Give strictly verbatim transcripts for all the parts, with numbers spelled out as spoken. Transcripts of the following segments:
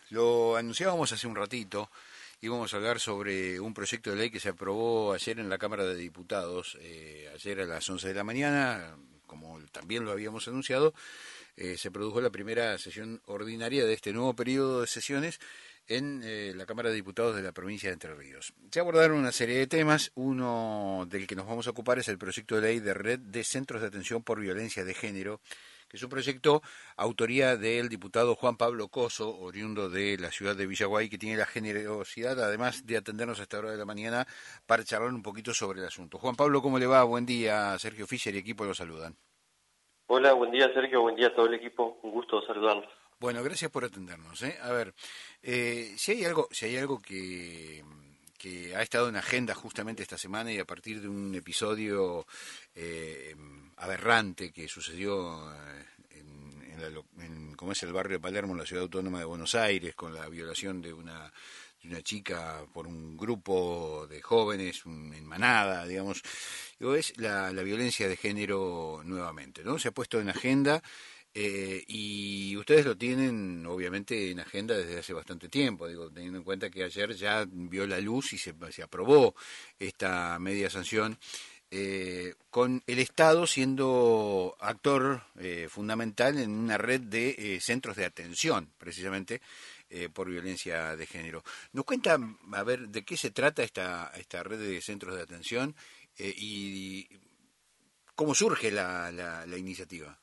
Lo anunciábamos hace un ratito, íbamos a hablar sobre un proyecto de ley que se aprobó ayer en la Cámara de Diputados, eh, ayer a las once de la mañana, como también lo habíamos anunciado, eh, se produjo la primera sesión ordinaria de este nuevo periodo de sesiones en eh, la Cámara de Diputados de la provincia de Entre Ríos. Se abordaron una serie de temas, uno del que nos vamos a ocupar es el proyecto de ley de red de centros de atención por violencia de género, que es un proyecto autoría del diputado Juan Pablo Coso, oriundo de la ciudad de Villaguay, que tiene la generosidad, además de atendernos a esta hora de la mañana, para charlar un poquito sobre el asunto. Juan Pablo, ¿cómo le va? Buen día, Sergio Fischer y equipo lo saludan. Hola, buen día Sergio, buen día a todo el equipo, un gusto saludarlos. Bueno, gracias por atendernos. ¿eh? A ver, eh, si hay algo, si hay algo que, que ha estado en agenda justamente esta semana y a partir de un episodio eh, aberrante que sucedió en, en, la, en como es el barrio de Palermo, en la ciudad autónoma de Buenos Aires, con la violación de una de una chica por un grupo de jóvenes un, en manada, digamos, es la, la violencia de género nuevamente, ¿no? Se ha puesto en agenda. Eh, y ustedes lo tienen, obviamente, en agenda desde hace bastante tiempo, digo, teniendo en cuenta que ayer ya vio la luz y se, se aprobó esta media sanción, eh, con el Estado siendo actor eh, fundamental en una red de eh, centros de atención, precisamente, eh, por violencia de género. ¿Nos cuenta, a ver, de qué se trata esta, esta red de centros de atención eh, y cómo surge la, la, la iniciativa?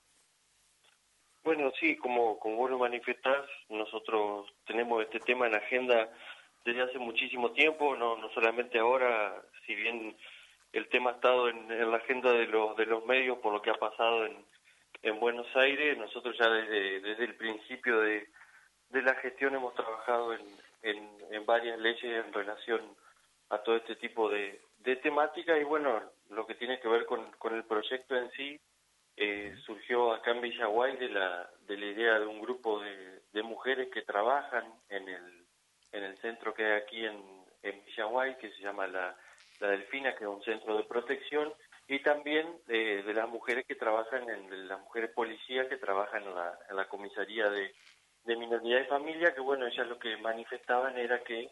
Bueno, sí, como, como vos lo manifestás, nosotros tenemos este tema en agenda desde hace muchísimo tiempo, no, no solamente ahora, si bien el tema ha estado en, en la agenda de los, de los medios por lo que ha pasado en, en Buenos Aires, nosotros ya desde, desde el principio de, de la gestión hemos trabajado en, en, en varias leyes en relación a todo este tipo de, de temática y bueno, lo que tiene que ver con, con el proyecto en sí, Eh, surgió acá en Villaguay de la de la idea de un grupo de, de mujeres que trabajan en el en el centro que hay aquí en, en Villaguay, que se llama la, la Delfina, que es un centro de protección, y también eh, de las mujeres que trabajan en de las mujeres policías que trabajan en la, en la comisaría de, de minoría y familia, que bueno, ellas lo que manifestaban era que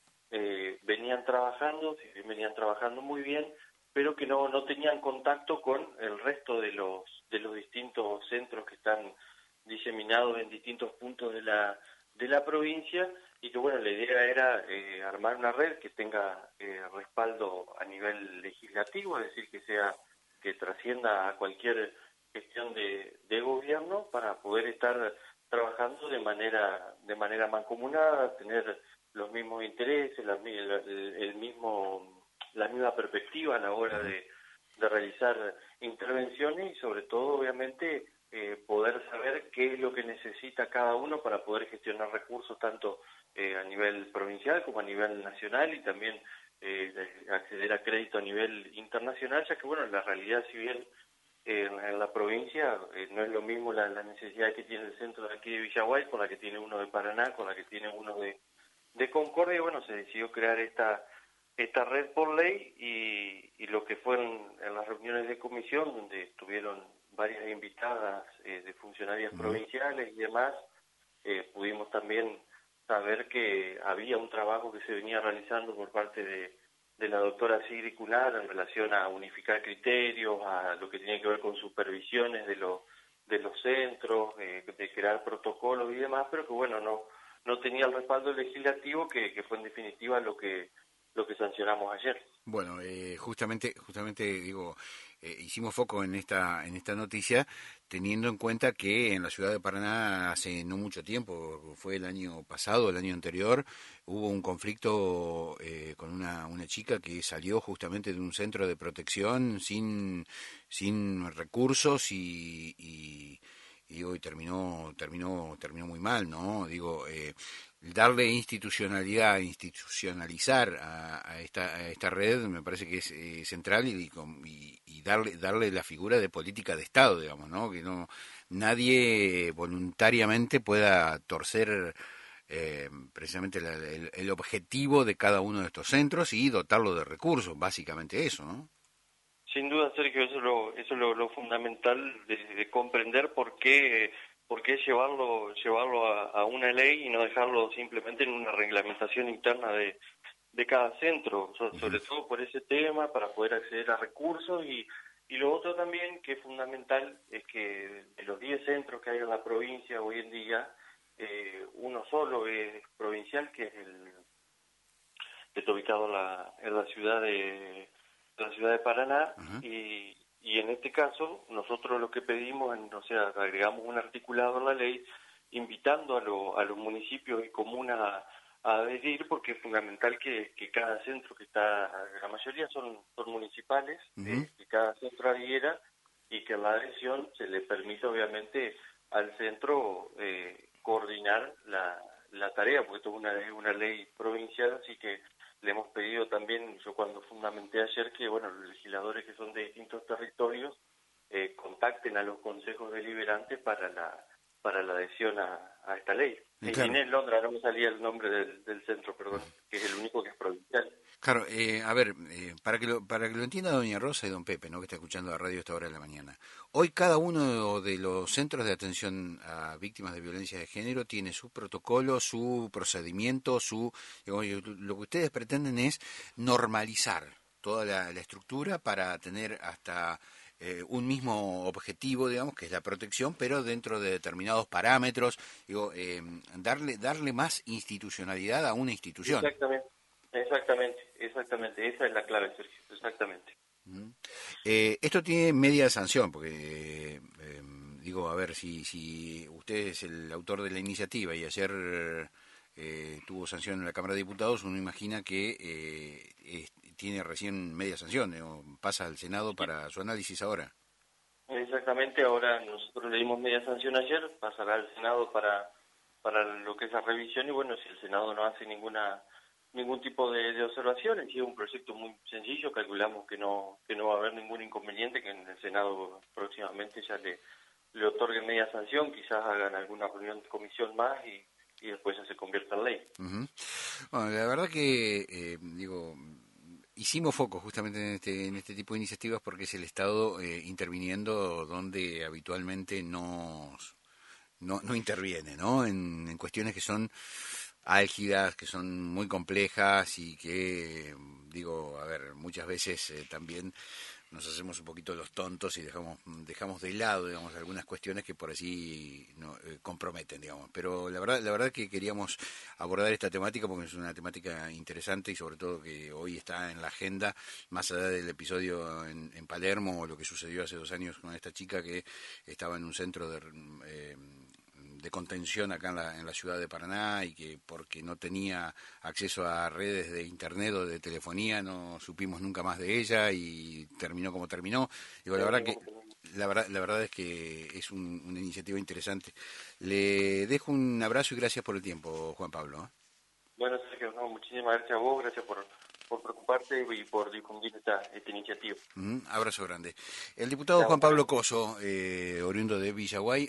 eh, venían trabajando, si bien venían trabajando muy bien, pero que no, no tenían contacto con el resto de los de los distintos centros que están diseminados en distintos puntos de la de la provincia y que bueno, la idea era eh, armar una red que tenga eh, respaldo a nivel legislativo, es decir, que sea que trascienda a cualquier gestión de, de gobierno para poder estar trabajando de manera de manera mancomunada, tener los mismos intereses, la, el, el mismo la misma perspectiva a la hora de, de realizar intervenciones y sobre todo obviamente eh, poder saber qué es lo que necesita cada uno para poder gestionar recursos tanto eh, a nivel provincial como a nivel nacional y también eh, acceder a crédito a nivel internacional, ya que bueno, la realidad si bien eh, en la provincia eh, no es lo mismo la, la necesidad que tiene el centro de aquí de Villaguay con la que tiene uno de Paraná, con la que tiene uno de, de Concordia y bueno, se decidió crear esta esta red por ley y, y lo que fueron en las reuniones de comisión donde estuvieron varias invitadas eh, de funcionarias Uh-huh. provinciales y demás, eh, pudimos también saber que había un trabajo que se venía realizando por parte de, de la doctora Sigrid Cunar en relación a unificar criterios, a lo que tiene que ver con supervisiones de, lo, de los centros, eh, de crear protocolos y demás, pero que bueno, no, no tenía el respaldo legislativo que, que fue en definitiva lo que lo que sancionamos ayer. Bueno, eh, justamente, justamente digo, eh, hicimos foco en esta, en esta noticia, teniendo en cuenta que en la ciudad de Paraná hace no mucho tiempo, fue el año pasado, el año anterior, hubo un conflicto eh, con una, una chica que salió justamente de un centro de protección sin, sin recursos y, y y digo, y terminó, terminó, terminó muy mal, ¿no? Digo, eh, darle institucionalidad, institucionalizar a, a, esta, a esta red me parece que es eh, central y, y, y darle, darle la figura de política de Estado, digamos, ¿no? Que no nadie voluntariamente pueda torcer eh, precisamente la, el, el objetivo de cada uno de estos centros y dotarlo de recursos, básicamente eso, ¿no? Sin duda, Sergio, eso es lo, eso es lo, lo fundamental de, de comprender por qué por qué llevarlo llevarlo a, a una ley y no dejarlo simplemente en una reglamentación interna de, de cada centro, so, sobre todo por ese tema, para poder acceder a recursos. Y, y lo otro también que es fundamental es que de los diez centros que hay en la provincia hoy en día, eh, uno solo es provincial, que es el que está ubicado en la, en la ciudad de en la ciudad de Paraná. Ajá. y Y en este caso, nosotros lo que pedimos, en, o sea, agregamos un articulado en la ley invitando a, lo, a los municipios y comunas a, a adherir, porque es fundamental que, que cada centro que está, la mayoría son, son municipales, Uh-huh. eh, que cada centro adhiera y que en la adhesión se le permita obviamente al centro eh, coordinar la, la tarea, porque esto es una, es una ley provincial, así que le hemos pedido también, yo cuando fundamenté ayer, que bueno, los legisladores que son de distintos territorios eh, contacten a los consejos deliberantes para la para la adhesión a, a esta ley. Y En claro, Inés Londra, no me salía el nombre del, del centro, perdón, que es el único que es provincial. claro, eh, a ver, eh, para que lo, para que lo entienda doña Rosa y don Pepe, ¿no?, que está escuchando la radio a esta hora de la mañana. Hoy cada uno de los centros de atención a víctimas de violencia de género tiene su protocolo, su procedimiento, su, digamos, lo que ustedes pretenden es normalizar toda la, la estructura para tener hasta eh, un mismo objetivo, digamos, que es la protección, pero dentro de determinados parámetros, digo, eh, darle darle más institucionalidad a una institución. Exactamente, exactamente, exactamente, esa es la clave, Sergio, exactamente. Uh-huh. Eh, esto tiene media sanción, porque, eh, eh, digo, a ver, si, si usted es el autor de la iniciativa y ayer eh, tuvo sanción en la Cámara de Diputados, uno imagina que eh, es, tiene recién media sanción, ¿no? Pasa al Senado para su análisis ahora. Exactamente, ahora nosotros le dimos media sanción ayer, pasará al Senado para para lo que es la revisión, y bueno, si el Senado no hace ninguna ningún tipo de, de observaciones, y es un proyecto muy sencillo, calculamos que no que no va a haber ningún inconveniente, que en el Senado próximamente ya le, le otorguen media sanción, quizás hagan alguna reunión de comisión más y, y después ya se convierta en ley. Uh-huh. Bueno, la verdad que, eh, digo, hicimos foco justamente en este, en este tipo de iniciativas porque es el Estado eh, interviniendo donde habitualmente no, no, no interviene, ¿no? En, en cuestiones que son álgidas, que son muy complejas y que, digo, a ver, muchas veces eh, también nos hacemos un poquito los tontos y dejamos dejamos de lado, digamos, algunas cuestiones que por así no, eh, comprometen, digamos. Pero la verdad la verdad que queríamos abordar esta temática porque es una temática interesante y sobre todo que hoy está en la agenda, más allá del episodio en, en Palermo o lo que sucedió hace dos años con esta chica que estaba en un centro de... Eh, de contención acá en la, en la ciudad de Paraná y que porque no tenía acceso a redes de internet o de telefonía no supimos nunca más de ella y terminó como terminó. Digo, la verdad que la verdad, la verdad es que es un, una iniciativa interesante. Le dejo un abrazo y gracias por el tiempo, Juan Pablo, ¿eh? Bueno, Sergio, no, muchísimas gracias a vos, gracias por, por preocuparte y por difundir esta, esta iniciativa. Mm, abrazo grande. El diputado Chao, Juan Pablo Coso, eh, oriundo de Villaguay,